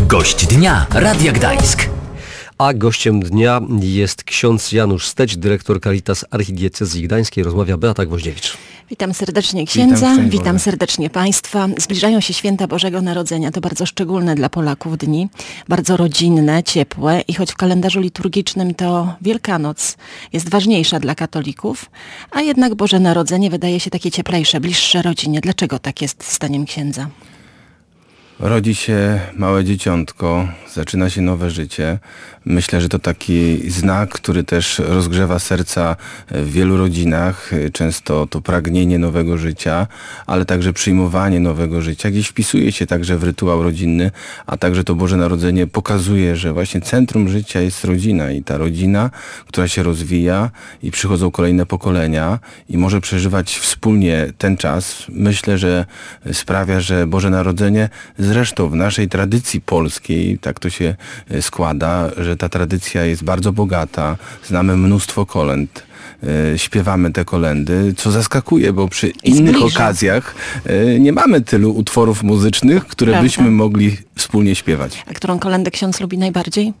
Gość dnia Radia Gdańsk. A gościem dnia jest ksiądz Janusz Steć, dyrektor Caritas Archidiecezji Gdańskiej. Rozmawia Beata Gwoździewicz. Witam serdecznie księdza, witam serdecznie Państwa. Zbliżają się święta Bożego Narodzenia. To bardzo szczególne dla Polaków dni, bardzo rodzinne, ciepłe i choć w kalendarzu liturgicznym to Wielkanoc jest ważniejsza dla katolików, a jednak Boże Narodzenie wydaje się takie cieplejsze, bliższe rodzinie. Dlaczego tak jest zdaniem księdza? Rodzi się małe dzieciątko, zaczyna się nowe życie. Myślę, że to taki znak, który też rozgrzewa serca w wielu rodzinach. Często to pragnienie nowego życia, ale także przyjmowanie nowego życia. Gdzieś wpisuje się także w rytuał rodzinny, a także to Boże Narodzenie pokazuje, że właśnie centrum życia jest rodzina i ta rodzina, która się rozwija i przychodzą kolejne pokolenia i może przeżywać wspólnie ten czas. Myślę, że sprawia, że Boże Narodzenie zresztą w naszej tradycji polskiej, tak to się składa, że ta tradycja jest bardzo bogata. Znamy mnóstwo kolęd. Śpiewamy te kolendy, co zaskakuje, bo przy innych okazjach nie mamy tylu utworów muzycznych, które byśmy mogli wspólnie śpiewać. A którą kolendę ksiądz lubi najbardziej?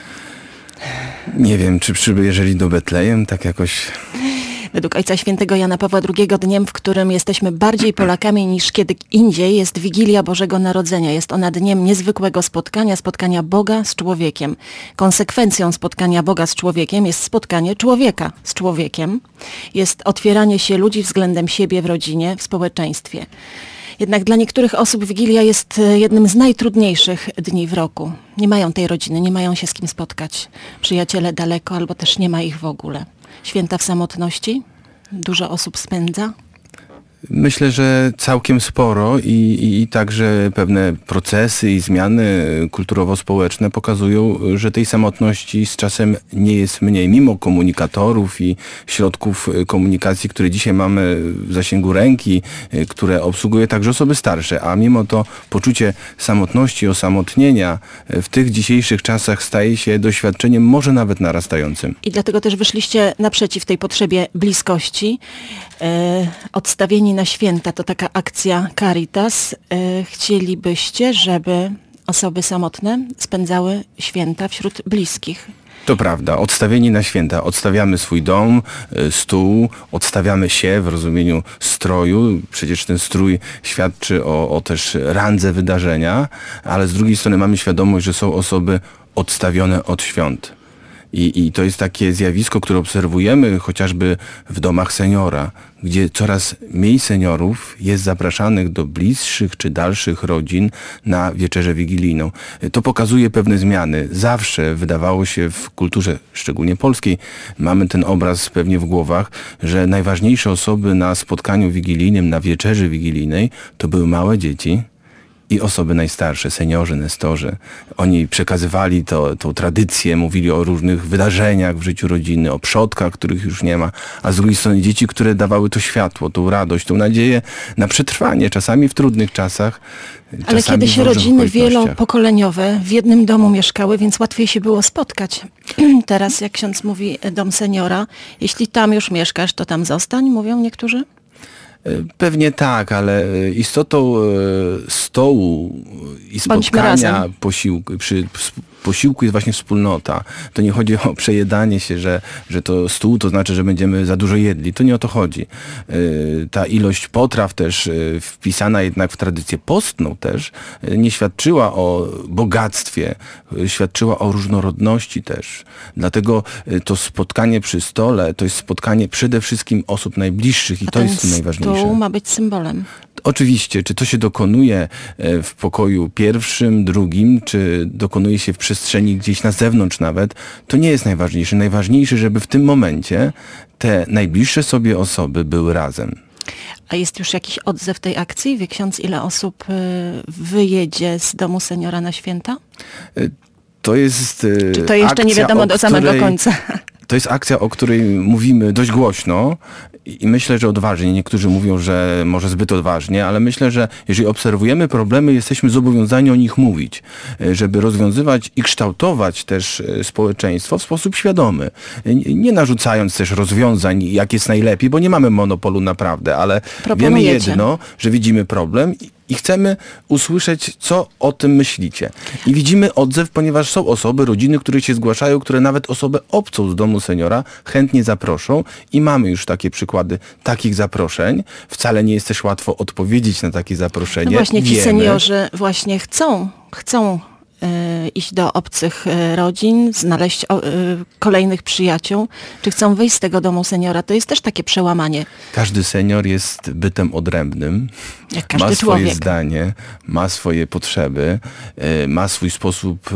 Nie wiem, czy jeżeli do Betlejem, tak jakoś... Według Ojca Świętego Jana Pawła II dniem, w którym jesteśmy bardziej Polakami niż kiedy indziej, jest Wigilia Bożego Narodzenia. Jest ona dniem niezwykłego spotkania Boga z człowiekiem. Konsekwencją spotkania Boga z człowiekiem jest spotkanie człowieka z człowiekiem. Jest otwieranie się ludzi względem siebie w rodzinie, w społeczeństwie. Jednak dla niektórych osób Wigilia jest jednym z najtrudniejszych dni w roku. Nie mają tej rodziny, nie mają się z kim spotkać. Przyjaciele daleko albo też nie ma ich w ogóle. Święta w samotności? Dużo osób spędza? Myślę, że całkiem sporo i także pewne procesy i zmiany kulturowo-społeczne pokazują, że tej samotności z czasem nie jest mniej. Mimo komunikatorów i środków komunikacji, które dzisiaj mamy w zasięgu ręki, które obsługuje także osoby starsze, a mimo to poczucie samotności, osamotnienia w tych dzisiejszych czasach staje się doświadczeniem może nawet narastającym. I dlatego też wyszliście naprzeciw tej potrzebie bliskości. Odstawieni na święta to taka akcja Caritas. Chcielibyście, żeby osoby samotne spędzały święta wśród bliskich? To prawda. Odstawieni na święta. Odstawiamy swój dom, stół, odstawiamy się w rozumieniu stroju. Przecież ten strój świadczy o też randze wydarzenia, ale z drugiej strony mamy świadomość, że są osoby odstawione od świąt. I to jest takie zjawisko, które obserwujemy chociażby w domach seniora, gdzie coraz mniej seniorów jest zapraszanych do bliższych czy dalszych rodzin na wieczerzę wigilijną. To pokazuje pewne zmiany. Zawsze wydawało się w kulturze, szczególnie polskiej, mamy ten obraz pewnie w głowach, że najważniejsze osoby na spotkaniu wigilijnym, na wieczerzy wigilijnej to były małe dzieci i osoby najstarsze, seniorzy, nestorzy. Oni przekazywali tą tradycję, mówili o różnych wydarzeniach w życiu rodziny, o przodkach, których już nie ma, a z drugiej strony dzieci, które dawały to światło, tą radość, tą nadzieję na przetrwanie, czasami w trudnych czasach. Ale kiedyś rodziny wielopokoleniowe w jednym domu mieszkały, więc łatwiej się było spotkać. Teraz, jak ksiądz mówi, dom seniora, jeśli tam już mieszkasz, to tam zostań, mówią niektórzy? Pewnie tak, ale istotą stołu i spotkania przy posiłku jest właśnie wspólnota. To nie chodzi o przejedanie się, że to stół to znaczy, że będziemy za dużo jedli. To nie o to chodzi. Ta ilość potraw też wpisana jednak w tradycję postną też nie świadczyła o bogactwie, świadczyła o różnorodności też. Dlatego to spotkanie przy stole to jest spotkanie przede wszystkim osób najbliższych i to jest najważniejsze. Stół ma być symbolem. Oczywiście, czy to się dokonuje w pokoju pierwszym, drugim, czy dokonuje się w przestrzeni gdzieś na zewnątrz nawet, to nie jest najważniejsze. Najważniejsze, żeby w tym momencie te najbliższe sobie osoby były razem. A jest już jakiś odzew tej akcji? Wie ksiądz, ile osób wyjedzie z domu seniora na święta? To jest Czy to jeszcze nie wiadomo do samego końca? To jest akcja, o której mówimy dość głośno i myślę, że odważnie. Niektórzy mówią, że może zbyt odważnie, ale myślę, że jeżeli obserwujemy problemy, jesteśmy zobowiązani o nich mówić, żeby rozwiązywać i kształtować też społeczeństwo w sposób świadomy. Nie narzucając też rozwiązań, jak jest najlepiej, bo nie mamy monopolu naprawdę, ale wiemy jedno, że widzimy problem i chcemy usłyszeć, co o tym myślicie. I widzimy odzew, ponieważ są osoby, rodziny, które się zgłaszają, które nawet osobę obcą z domu seniora chętnie zaproszą i mamy już takie przykłady takich zaproszeń. Wcale nie jest też łatwo odpowiedzieć na takie zaproszenie. No właśnie, ci Wiemy. seniorzy właśnie chcą iść do obcych rodzin, znaleźć kolejnych przyjaciół, czy chcą wyjść z tego domu seniora. To jest też takie przełamanie. Każdy senior jest bytem odrębnym, Jak każdy ma swoje człowiek. zdanie, ma swoje potrzeby, ma swój sposób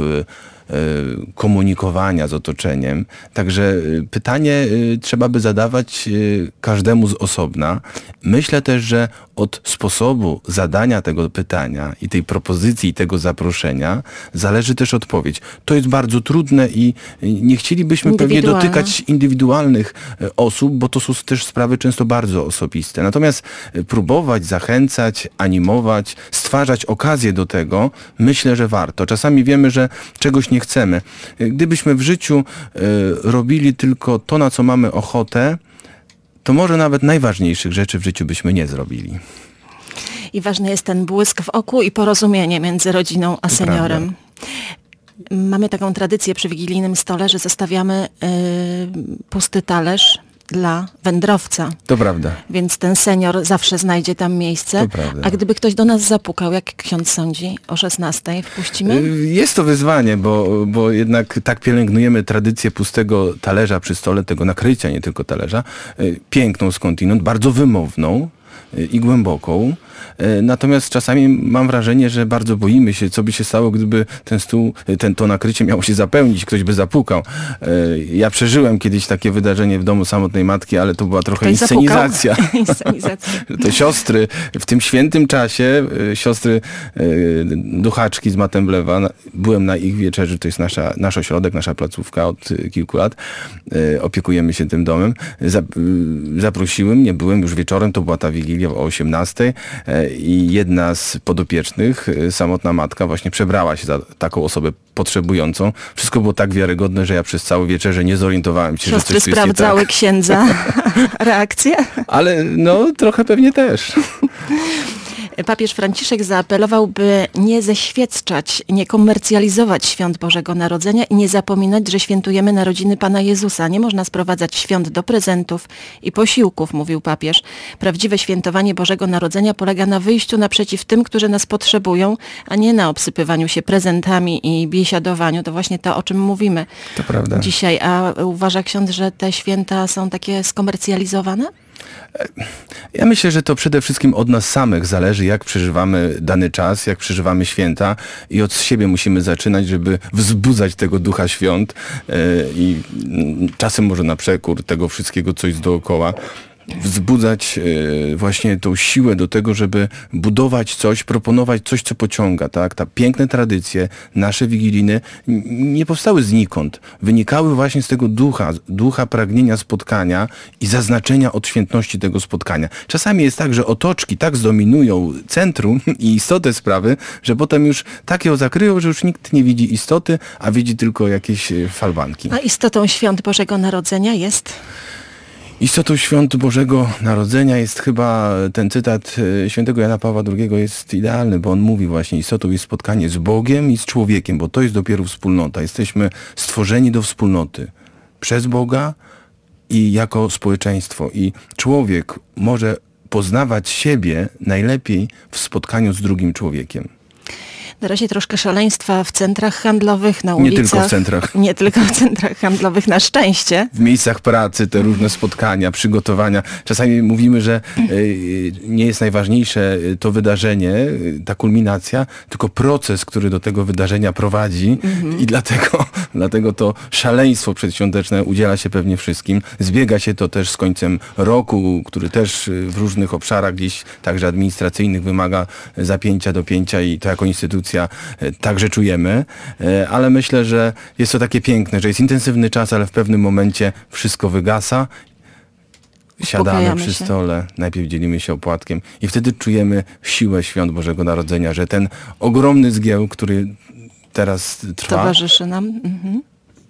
komunikowania z otoczeniem. Także pytanie trzeba by zadawać każdemu z osobna. Myślę też, że od sposobu zadania tego pytania i tej propozycji, i tego zaproszenia zależy też odpowiedź. To jest bardzo trudne i nie chcielibyśmy pewnie dotykać indywidualnych osób, bo to są też sprawy często bardzo osobiste. Natomiast próbować, zachęcać, animować, stwarzać okazję do tego, myślę, że warto. Czasami wiemy, że czegoś nie chcemy. Gdybyśmy w życiu robili tylko to, na co mamy ochotę, to może nawet najważniejszych rzeczy w życiu byśmy nie zrobili. I ważny jest ten błysk w oku i porozumienie między rodziną a seniorem. Mamy taką tradycję przy wigilijnym stole, że zostawiamy pusty talerz dla wędrowca. To prawda. Więc ten senior zawsze znajdzie tam miejsce. To prawda. A gdyby ktoś do nas zapukał, jak ksiądz sądzi, o 16:00 wpuścimy? Jest to wyzwanie, bo jednak tak pielęgnujemy tradycję pustego talerza przy stole, tego nakrycia, nie tylko talerza. Piękną skądinąd, bardzo wymowną i głęboką. Natomiast czasami mam wrażenie, że bardzo boimy się, co by się stało, gdyby ten stół, to nakrycie miało się zapełnić, ktoś by zapukał. Ja przeżyłem kiedyś takie wydarzenie w domu samotnej matki, ale to była trochę Ktoś zapukał? inscenizacja. Inscenizacja. To siostry w tym świętym czasie, siostry duchaczki z Matemblewa, byłem na ich wieczerzy, to jest nasz ośrodek, nasza placówka od kilku lat, opiekujemy się tym domem. Zaprosiły mnie, byłem już wieczorem, to była ta wigilia o 18:00 i jedna z podopiecznych, samotna matka, właśnie przebrała się za taką osobę potrzebującą. Wszystko było tak wiarygodne, że ja przez całe wieczerze nie zorientowałem się, Siostry że coś tu jest nie sprawdzały tak. księdza reakcję. Ale no, trochę pewnie też. Papież Franciszek zaapelował, by nie zeświadczać, nie komercjalizować świąt Bożego Narodzenia i nie zapominać, że świętujemy narodziny Pana Jezusa. Nie można sprowadzać świąt do prezentów i posiłków, mówił papież. Prawdziwe świętowanie Bożego Narodzenia polega na wyjściu naprzeciw tym, którzy nas potrzebują, a nie na obsypywaniu się prezentami i biesiadowaniu. To właśnie to, o czym mówimy To prawda. dzisiaj. A uważa ksiądz, że te święta są takie skomercjalizowane? Ja myślę, że to przede wszystkim od nas samych zależy, jak przeżywamy dany czas, jak przeżywamy święta i od siebie musimy zaczynać, żeby wzbudzać tego ducha świąt i czasem może na przekór tego wszystkiego, co jest dookoła. Wzbudzać właśnie tą siłę do tego, żeby budować coś, proponować coś, co pociąga, tak? Ta piękne tradycje, nasze wigilijne nie powstały znikąd. Wynikały właśnie z tego ducha pragnienia spotkania i zaznaczenia odświętności tego spotkania. Czasami jest tak, że otoczki tak zdominują centrum i istotę sprawy, że potem już tak ją zakryją, że już nikt nie widzi istoty, a widzi tylko jakieś falbanki. A istotą świąt Bożego Narodzenia jest? Istotą świąt Bożego Narodzenia jest chyba ten cytat świętego Jana Pawła II jest idealny, bo on mówi właśnie, istotą jest spotkanie z Bogiem i z człowiekiem, bo to jest dopiero wspólnota. Jesteśmy stworzeni do wspólnoty przez Boga i jako społeczeństwo. I człowiek może poznawać siebie najlepiej w spotkaniu z drugim człowiekiem. Na razie troszkę szaleństwa w centrach handlowych, na ulicach. Nie tylko w centrach. Nie tylko w centrach handlowych, na szczęście. W miejscach pracy, te różne spotkania, przygotowania. Czasami mówimy, że nie jest najważniejsze to wydarzenie, ta kulminacja, tylko proces, który do tego wydarzenia prowadzi i dlatego to szaleństwo przedświąteczne udziela się pewnie wszystkim. Zbiega się to też z końcem roku, który też w różnych obszarach gdzieś także administracyjnych wymaga zapięcia, dopięcia i to jako instytucja także czujemy, ale myślę, że jest to takie piękne, że jest intensywny czas, ale w pewnym momencie wszystko wygasa. Siadamy Uspokajamy przy się. stole, najpierw dzielimy się opłatkiem i wtedy czujemy siłę świąt Bożego Narodzenia, że ten ogromny zgiełk, który teraz trwa, Towarzyszy nam. Mhm.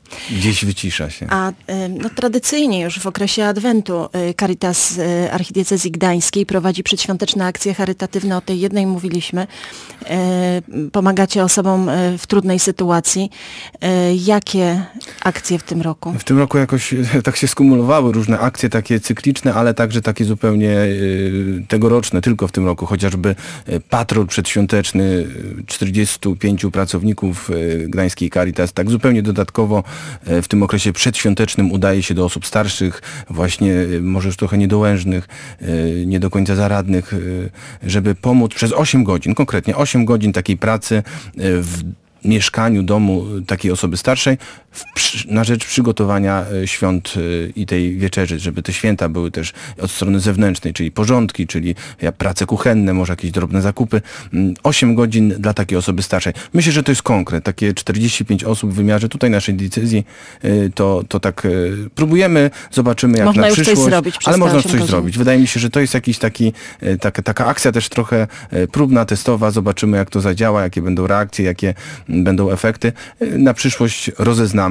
Gdzieś wycisza się. A tradycyjnie już w okresie Adwentu Caritas Archidiecezji Gdańskiej prowadzi przedświąteczne akcje charytatywne. O tej jednej mówiliśmy. Pomagacie osobom w trudnej sytuacji. Jakie akcje w tym roku? W tym roku jakoś tak się skumulowały różne akcje takie cykliczne, ale także takie zupełnie tegoroczne, tylko w tym roku. Chociażby patrol przedświąteczny 45 pracowników Gdańskiej Caritas. Tak zupełnie dodatkowo w tym okresie przedświątecznym udaje się do osób starszych, właśnie może już trochę niedołężnych, nie do końca zaradnych, żeby pomóc przez 8 godzin, konkretnie 8 godzin takiej pracy w mieszkaniu, domu takiej osoby starszej na rzecz przygotowania świąt i tej wieczerzy, żeby te święta były też od strony zewnętrznej, czyli porządki, czyli prace kuchenne, może jakieś drobne zakupy. 8 godzin dla takiej osoby starszej. Myślę, że to jest konkret. Takie 45 osób w wymiarze tutaj naszej diecezji, to tak próbujemy, zobaczymy jak można na już przyszłość. coś zrobić przez ale można te 8 coś godzin. zrobić. Wydaje mi się, że to jest jakiś taka akcja też trochę próbna, testowa. Zobaczymy jak to zadziała, jakie będą reakcje, jakie będą efekty. Na przyszłość rozeznamy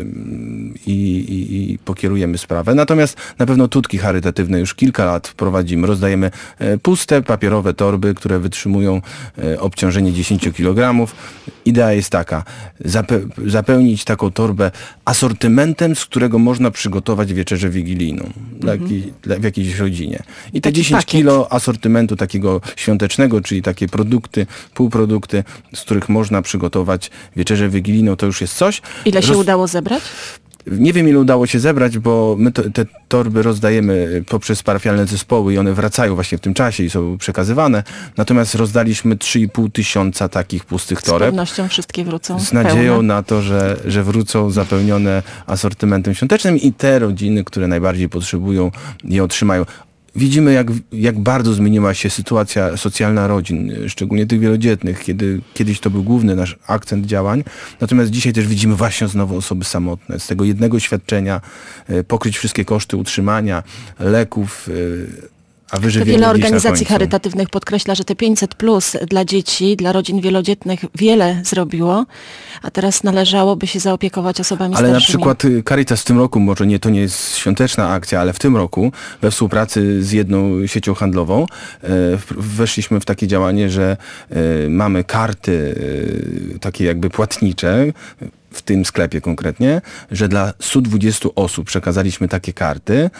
i pokierujemy sprawę. Natomiast na pewno tutki charytatywne już kilka lat prowadzimy. Rozdajemy puste, papierowe torby, które wytrzymują obciążenie 10 kg. Idea jest taka, zapełnić taką torbę asortymentem, z którego można przygotować wieczerzę wigilijną w jakiejś rodzinie. I te Taki 10 pakiet. kilo asortymentu takiego świątecznego, czyli takie produkty, półprodukty, z których można przygotować wieczerzę wigilijną, to już jest coś. Ile się udało zebrać? Nie wiem, ile udało się zebrać, bo my te torby rozdajemy poprzez parafialne zespoły i one wracają właśnie w tym czasie i są przekazywane. Natomiast rozdaliśmy 3,5 tysiąca takich pustych Z toreb. pewnością wszystkie wrócą Z nadzieją pełne. na to, że wrócą zapełnione asortymentem świątecznym i te rodziny, które najbardziej potrzebują, je otrzymają. Widzimy, jak bardzo zmieniła się sytuacja socjalna rodzin, szczególnie tych wielodzietnych, kiedy kiedyś to był główny nasz akcent działań. Natomiast dzisiaj też widzimy właśnie znowu osoby samotne. Z tego jednego świadczenia pokryć wszystkie koszty utrzymania, leków, a To wyżywienie wiele gdzieś na organizacji końcu. charytatywnych podkreśla, że te 500+ dla dzieci, dla rodzin wielodzietnych wiele zrobiło, a teraz należałoby się zaopiekować osobami Ale na starszymi. przykład Caritas w tym roku, może to nie jest świąteczna akcja, ale w tym roku we współpracy z jedną siecią handlową weszliśmy w takie działanie, że mamy karty takie jakby płatnicze, w tym sklepie konkretnie, że dla 120 osób przekazaliśmy takie karty.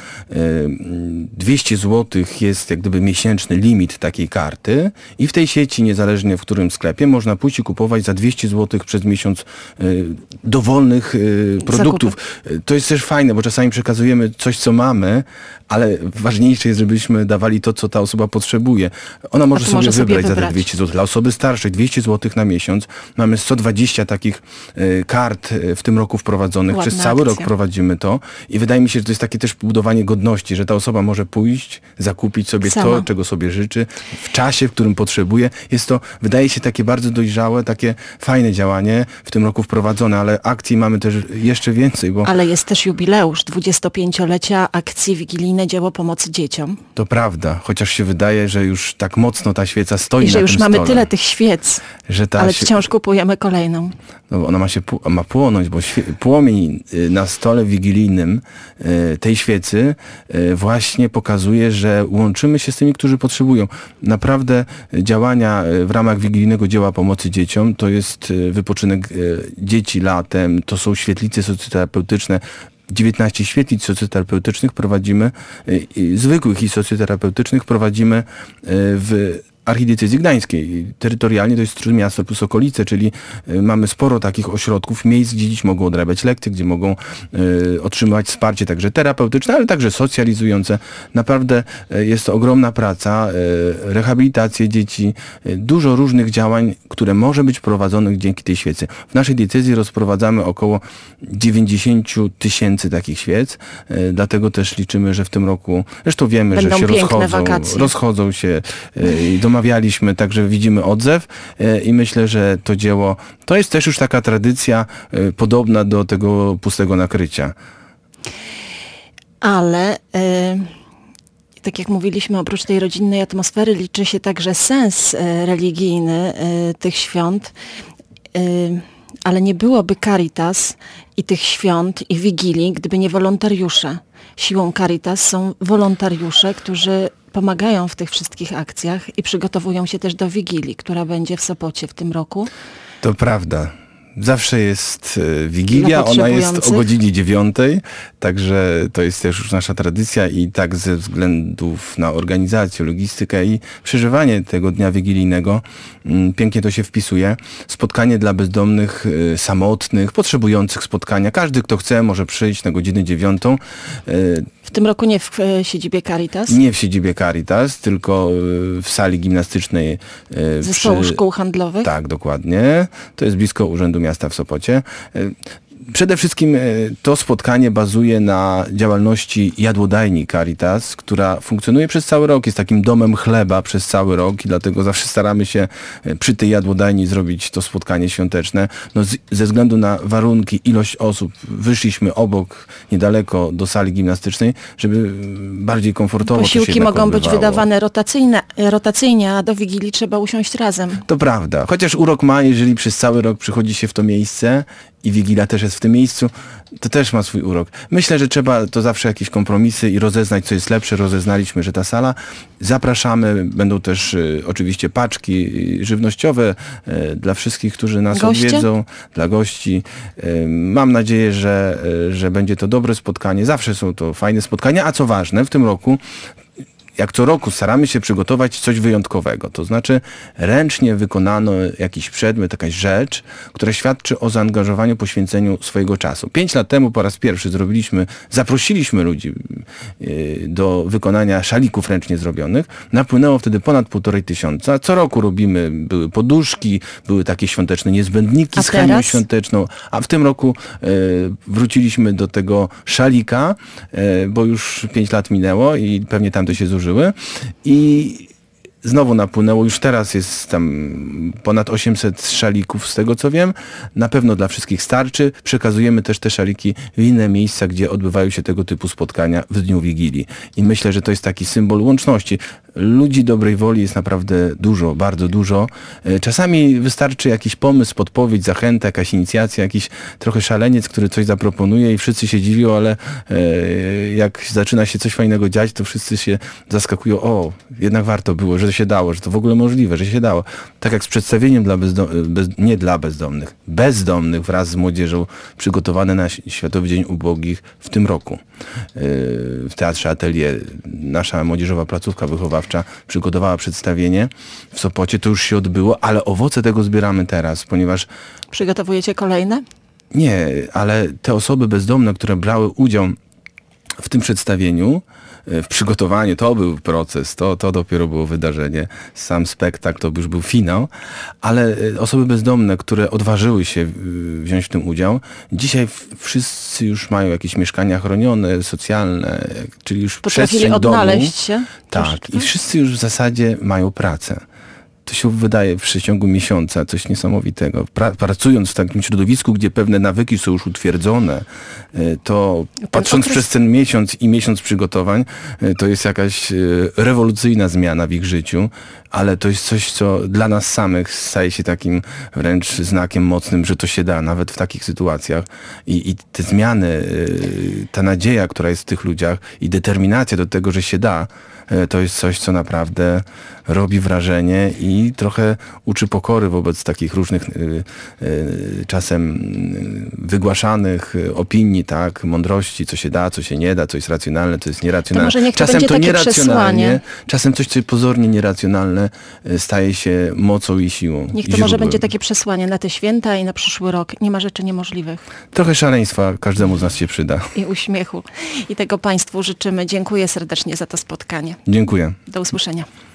200 zł jest jak gdyby miesięczny limit takiej karty i w tej sieci, niezależnie w którym sklepie, można pójść i kupować za 200 zł przez miesiąc dowolnych produktów. To jest też fajne, bo czasami przekazujemy coś, co mamy, ale ważniejsze jest, żebyśmy dawali to, co ta osoba potrzebuje. Ona może sobie wybrać za te 200 zł. Dla osoby starszej 200 zł na miesiąc. Mamy 120 takich kart w tym roku wprowadzonych. Ładna Przez cały akcja. rok prowadzimy to i wydaje mi się, że to jest takie też budowanie godności, że ta osoba może pójść, zakupić sobie Sama. to, czego sobie życzy, w czasie, w którym potrzebuje. Jest to, wydaje się, takie bardzo dojrzałe, takie fajne działanie w tym roku wprowadzone, ale akcji mamy też jeszcze więcej, bo Ale jest też jubileusz 25-lecia akcji Wigilijne Dzieło Pomocy Dzieciom. to prawda, chociaż się wydaje, że już tak mocno ta świeca stoi I na że już tym mamy stole, tyle tych świec, że ta ale wciąż kupujemy kolejną. No, ona ma płonąć, bo płomień na stole wigilijnym tej świecy właśnie pokazuje, że łączymy się z tymi, którzy potrzebują. Naprawdę działania w ramach wigilijnego dzieła pomocy dzieciom to jest wypoczynek dzieci latem, to są świetlice socjoterapeutyczne. 19 świetlic socjoterapeutycznych prowadzimy, zwykłych i socjoterapeutycznych prowadzimy w Archidiecezji Gdańskiej. Terytorialnie to jest Trójmiasto plus okolice, czyli mamy sporo takich ośrodków, miejsc, gdzie dzieci mogą odrabiać lekcje, gdzie mogą otrzymywać wsparcie także terapeutyczne, ale także socjalizujące. Naprawdę jest to ogromna praca, rehabilitacje dzieci, dużo różnych działań, które może być prowadzonych dzięki tej świecy. W naszej diecezji rozprowadzamy około 90 000 takich świec, dlatego też liczymy, że w tym roku, zresztą wiemy, Będą że się piękne wakacje. rozchodzą się i domawialiśmy, także widzimy odzew i myślę, że to dzieło, to jest też już taka tradycja podobna do tego pustego nakrycia. Ale tak jak mówiliśmy, oprócz tej rodzinnej atmosfery liczy się także sens religijny tych świąt. ale nie byłoby Caritas i tych świąt i Wigilii, gdyby nie wolontariusze. Siłą Caritas są wolontariusze, którzy pomagają w tych wszystkich akcjach i przygotowują się też do Wigilii, która będzie w Sopocie w tym roku. To prawda. Zawsze jest Wigilia, Dla ona jest o potrzebujących. godzinie 9, także to jest też już nasza tradycja i tak ze względów na organizację, logistykę i przeżywanie tego dnia wigilijnego pięknie to się wpisuje. Spotkanie dla bezdomnych, samotnych, potrzebujących spotkania. Każdy, kto chce, może przyjść na godzinę 9. W tym roku nie w siedzibie Caritas, Nie w siedzibie Caritas, tylko w sali gimnastycznej. Zespołu Szkół Handlowych. Tak, dokładnie. To jest blisko Urzędu Miasta w Sopocie. Przede wszystkim to spotkanie bazuje na działalności jadłodajni Caritas, która funkcjonuje przez cały rok, jest takim domem chleba przez cały rok i dlatego zawsze staramy się przy tej jadłodajni zrobić to spotkanie świąteczne. No, ze względu na warunki, ilość osób, wyszliśmy obok, niedaleko do sali gimnastycznej, żeby bardziej komfortowo to się Posiłki jednak mogą być odbywało. wydawane rotacyjnie, a do Wigilii trzeba usiąść razem. To prawda. Chociaż urok ma, jeżeli przez cały rok przychodzi się w to miejsce i Wigilia też jest w tym miejscu, to też ma swój urok. Myślę, że trzeba to zawsze jakieś kompromisy i rozeznać, co jest lepsze. Rozeznaliśmy, że ta sala. Zapraszamy. Będą też oczywiście paczki żywnościowe dla wszystkich, którzy nas Goście? odwiedzą, dla gości. Mam nadzieję, że będzie to dobre spotkanie. Zawsze są to fajne spotkania, a co ważne, w tym roku jak co roku staramy się przygotować coś wyjątkowego. To znaczy ręcznie wykonano jakiś przedmiot, jakaś rzecz, która świadczy o zaangażowaniu, poświęceniu swojego czasu. 5 lat temu po raz pierwszy zaprosiliśmy ludzi do wykonania szalików ręcznie zrobionych. Napłynęło wtedy ponad 1500. Co roku robimy, były poduszki, były takie świąteczne niezbędniki A z chemią teraz? świąteczną, a w tym roku wróciliśmy do tego szalika, bo już 5 lat minęło i pewnie tamte się zużyły. I znowu napłynęło, już teraz jest tam ponad 800 szalików z tego co wiem. Na pewno dla wszystkich starczy. Przekazujemy też te szaliki w inne miejsca, gdzie odbywają się tego typu spotkania w dniu Wigilii. I myślę, że to jest taki symbol łączności. Ludzi dobrej woli jest naprawdę dużo, bardzo dużo. Czasami wystarczy jakiś pomysł, podpowiedź, zachęta, jakaś inicjacja, jakiś trochę szaleniec, który coś zaproponuje i wszyscy się dziwią, ale jak zaczyna się coś fajnego dziać, to wszyscy się zaskakują, o, jednak warto było, że się dało, że to w ogóle możliwe, że się dało. Tak jak z przedstawieniem nie dla bezdomnych wraz z młodzieżą przygotowane na Światowy Dzień Ubogich w tym roku. W Teatrze Atelier nasza młodzieżowa placówka wychowawcza przygotowała przedstawienie w Sopocie, to już się odbyło, ale owoce tego zbieramy teraz, ponieważ Przygotowujecie kolejne? nie, ale te osoby bezdomne, które brały udział w tym przedstawieniu, w przygotowaniu, to był proces, to dopiero było wydarzenie. Sam spektakl to już był finał, ale osoby bezdomne, które odważyły się wziąć w tym udział, dzisiaj wszyscy już mają jakieś mieszkania chronione, socjalne, czyli już Potrafili przestrzeń odnaleźć domu. się? Tak, troszeczkę? i wszyscy już w zasadzie mają pracę. To się wydaje w przeciągu miesiąca coś niesamowitego. Pracując w takim środowisku, gdzie pewne nawyki są już utwierdzone, to patrząc przez ten miesiąc i miesiąc przygotowań, to jest jakaś rewolucyjna zmiana w ich życiu, ale to jest coś, co dla nas samych staje się takim wręcz znakiem mocnym, że to się da, nawet w takich sytuacjach. I te zmiany, ta nadzieja, która jest w tych ludziach i determinacja do tego, że się da, to jest coś, co naprawdę robi wrażenie i trochę uczy pokory wobec takich różnych czasem wygłaszanych opinii, tak, mądrości, co się da, co się nie da, co jest racjonalne, co jest nieracjonalne. To może niech to czasem będzie to takie nieracjonalnie, przesłanie. czasem coś, co pozornie nieracjonalne, staje się mocą i siłą. Niech i to może źródłem. będzie takie przesłanie na te święta i na przyszły rok. Nie ma rzeczy niemożliwych. Trochę szaleństwa każdemu z nas się przyda. I uśmiechu. I tego Państwu życzymy. Dziękuję serdecznie za to spotkanie. Dziękuję. Do usłyszenia.